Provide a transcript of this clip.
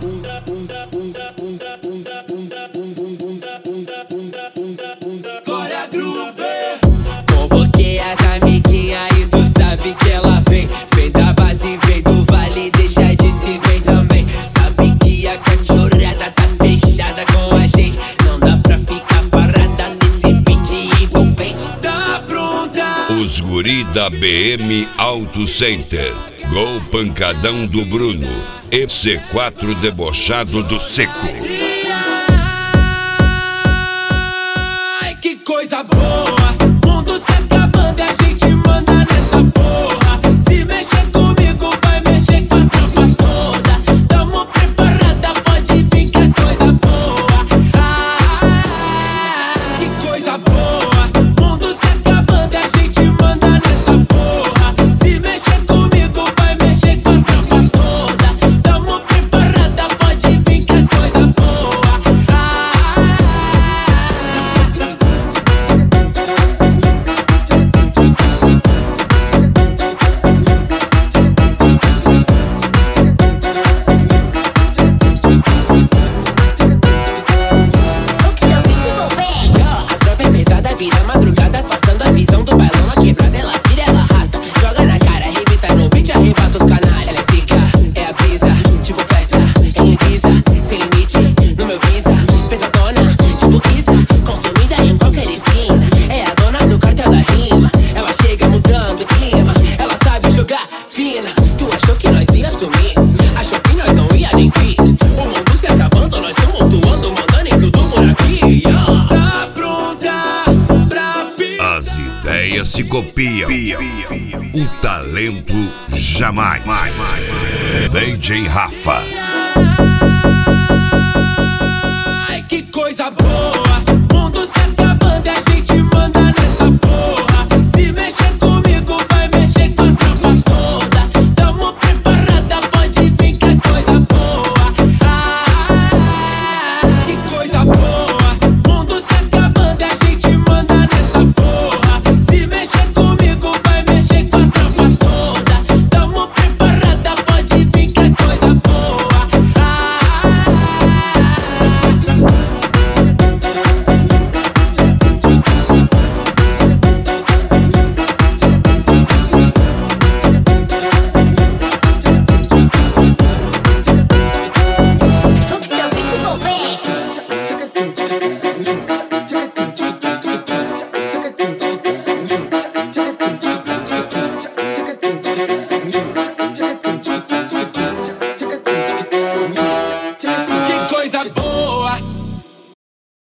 Glória Groove. Convoquei as amiguinhas e tu sabe que ela vem. Vem da base, vem do vale, deixa de se ver também. Sabe que a cachorrada tá fechada com a gente. Não dá pra ficar parada nesse beat envolvente. Tá pronta? Os guri da BM Auto Center. Gol pancadão do Bruno. E C4 debochado do Seco. Ai, que coisa boa. Mundo se acabando e a gente manda nessa porra. Se mexer comigo, vai mexer com a tropa toda. Tamo preparada, pode vir que é coisa boa. Que coisa boa. Mundo se acabando e a gente manda nessa porra. Se mexer comigo, vai mexer com a tropa toda. Tamo preparada, pode vir que é coisa boa. Vira madrugada, passando a visão do bailão. A quebrada, ela vira, ela arrasta. Joga na cara, arrebita no beat, arrebata os canalhas. Ela é zica, é a brisa, tipo festa, é revisa. Sem limite, no meu visa. Pesadona, tipo Isa, consumida em qualquer esquina. É a dona do cartel da rima. Ela chega mudando o clima. Ela sabe jogar fina. Tu achou que nós ia sumir? Achou que nós não ia nem vir? O mundo se acabando, nós tumultuando, mandando em tudo por aqui. Tá pronta? As ideias se copiam, o talento jamais. DJ Rafa.